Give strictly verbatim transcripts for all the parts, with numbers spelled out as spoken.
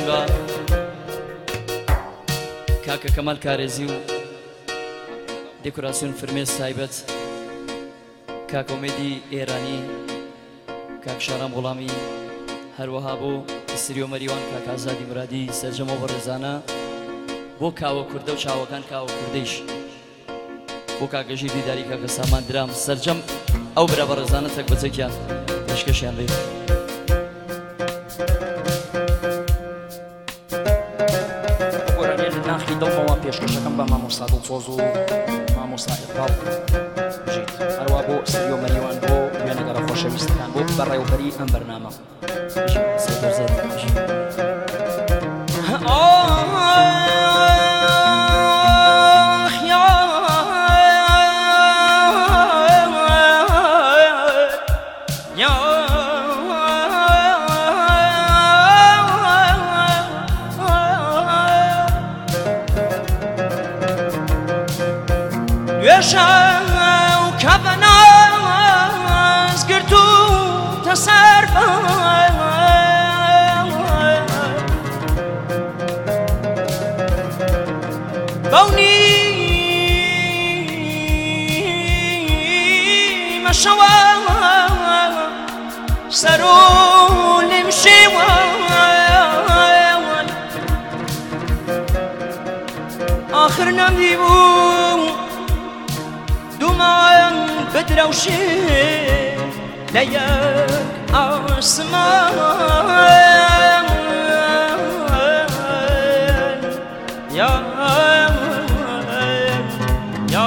کردووە کاکە کەمال کارێزی و دێکۆراسیۆن فرمێس تایبەت کاکە ئومێدی ئێرانی کاک شارام غوڵامی هەروەها بۆ سریۆ مەریوان کاک ئازادی مرادی سەرجەمەوە بەڕێزانە بۆ کاوە کوردە و چاوەکان کاوە کوردەیش بۆ کاکەژی دیداری کاکە سامان درام سەرجەم ئەو برا بەڕێزانە تەک بەچەکیان پێشکەشیان بێ ناخی دڵمەوە پێشکەشەکەم بە مامۆستا دڵسۆز و مامۆستا ئیقباڵ بژیت هەروە بۆ سریۆ مەریوان بۆ وێنەگەڕە خۆشەویستەکان بۆ بەڕێوەبەری ئەم بەرنامە وێشەو کە بە ناز گرت و تەسەر بەو نیمە شەوە سەر و لێمشێوە آخر نەمدیبوو دومان بدروشي ليك أسمان يا يا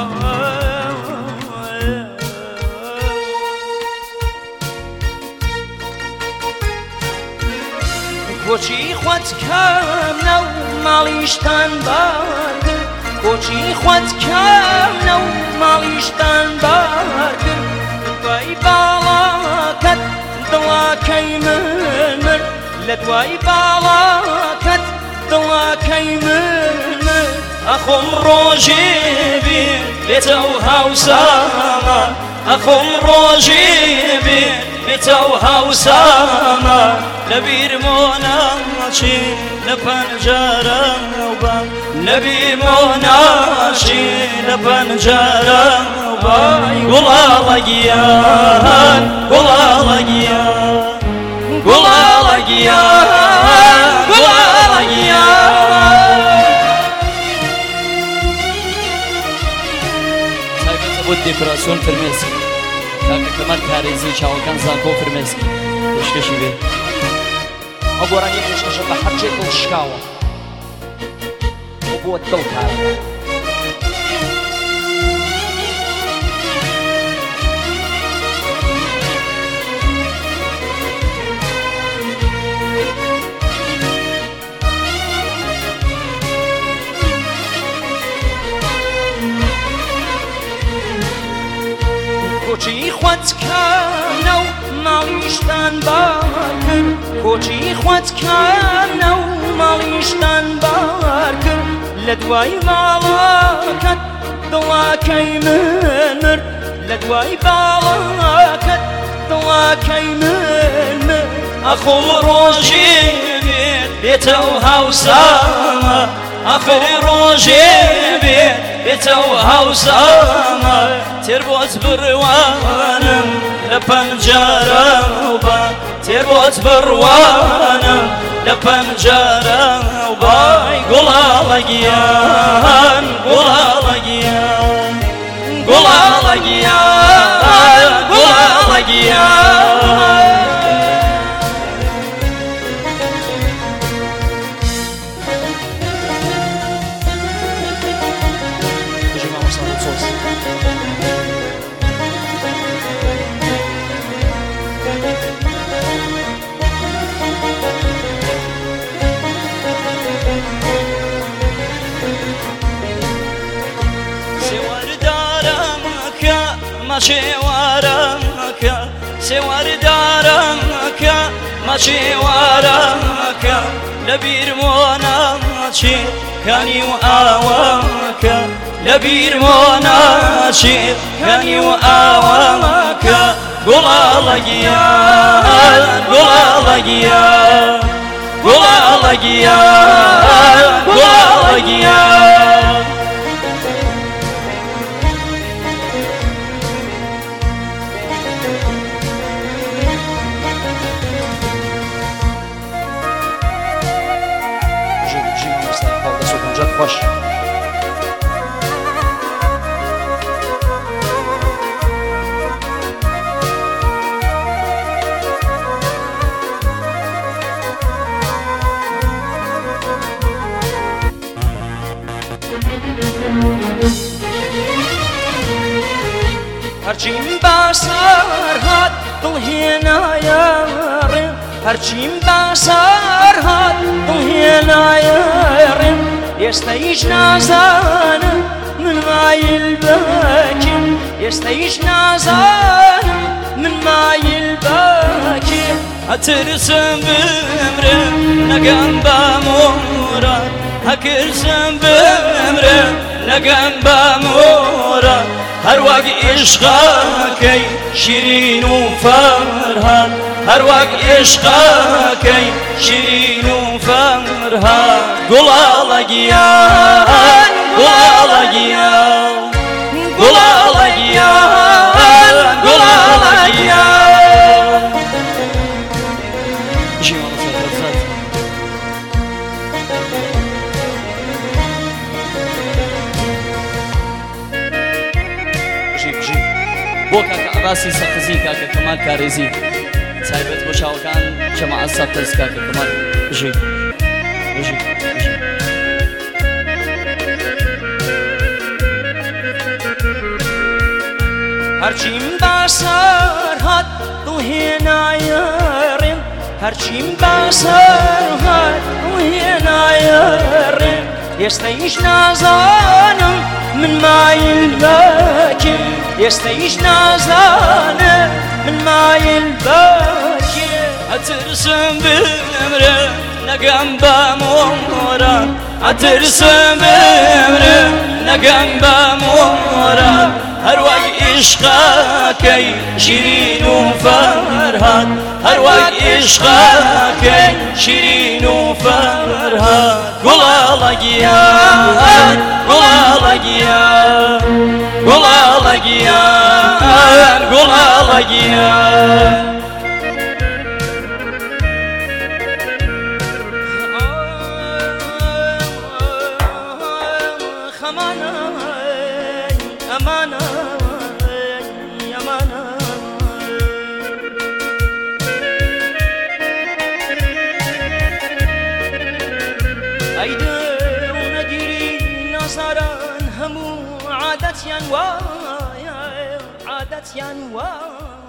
كوچي خوات كم نو ماليشتان بارد كوچي خوات كم نو ماليشتان بارد دوای باڵاکەت دڵاکەی من مرد لە دوای باڵاکەت دڵاکەی من مرد ئەخۆم ڕۆژێ بێت بێتە و هاوسامە ئەخۆم ڕۆژێ بێت بێتە و هاوسامە لەبیرمۆ ناچێ لە پەنجەرە بام لەبیرمۆ ناچێ لە پەنجەرە بای گوڵاڵە گیان گوڵاڵە گیان گوڵاڵە گیان گوڵاڵە گیان تایبەتە بۆ دێکۆراسیۆن فرمێسکی کاکە کەمال کارێزی چاوەکان زانکۆ فرمێسکی پێشکەشی بێ ئەو گۆرانیە پێشکەشە بە هەرچێک دڵ شکاوە بۆ دڵ کارە کۆچی خوات کەمنە و ماڵیشتان بار کرد کۆچی خوات کەمنە و ماڵیشتان بار کرد لە دوای باڵاکەت دڵاکەی من مرد لە دوای باڵاکەت دڵاکەی من مرد ئەخۆم ڕۆژێ بێت بێتە و هاوسامە ئەخۆم ڕۆژێ بێت بێتە و هاوسامە تێر بۆت بڕوانم لە پەنجەرە بە تێر بۆت بڕوانم لە پەنجەرە بای گوڵاڵە گیان گوڵاڵە گیان گوڵاڵە گیان گوڵاڵە گیان مەچێوارەکە سێوەردارەکە مەچێوارەکە لە بیرمۆ ناچێ کانی و ئاوەکە لە بیرمۆ ناچێ کانی و ئاوەکە گوڵاڵە گیان گوڵاڵە گیان گوڵاڵە گیان گوڵاڵە گیان خوش هەرچیم باسەر هات دڵهێنایە ڕێم هەرچیم باسەر هات دڵهێنایە ڕێم ئێستا هیچ نازانم من مایل بەکێم ئێستا هیچ نازانم من مایل بەکێم ئەترسم بمرێ نەگەم بە مۆرە ئەکرسم بمرێ نەگەم بە مۆرە هەروەک عیشقەکەی شیرین و فەرهاد هەروەک عیشقەکەی شیرین و فەرهاد گوڵاڵە گیان گوڵاڵە گیان گوڵاڵە گیان گوڵاڵە گیان بۆ کاکە عەباسی سەقزی کاکە کەمال کارێزی تایبەت بۆ چاوەکان جەماعەت سەقز کاکە کەمال بژی بژی بژی هەرچیم باسەر هات دڵهێنایە ڕێم هەرچیم باسەر هات دڵهێنایە ڕێم ئێستا هیچ نازانم من مایل بەکێم ئێستا هیچ نازانم من مایل بەکێم ئەترسم بمرێ نەگەم بە مۆرە ئەترسم بمرێ نەگەم بە مۆرە هەروەک عیشقەکەی شیرین و فەرهاد هەروەک عیشقەکەی شیرین و فەرهاد گوڵاڵە گیان گوڵاڵە گیان گوڵاڵە گیان گوڵاڵە گیان عادەتیان وایە عادەتیان وایە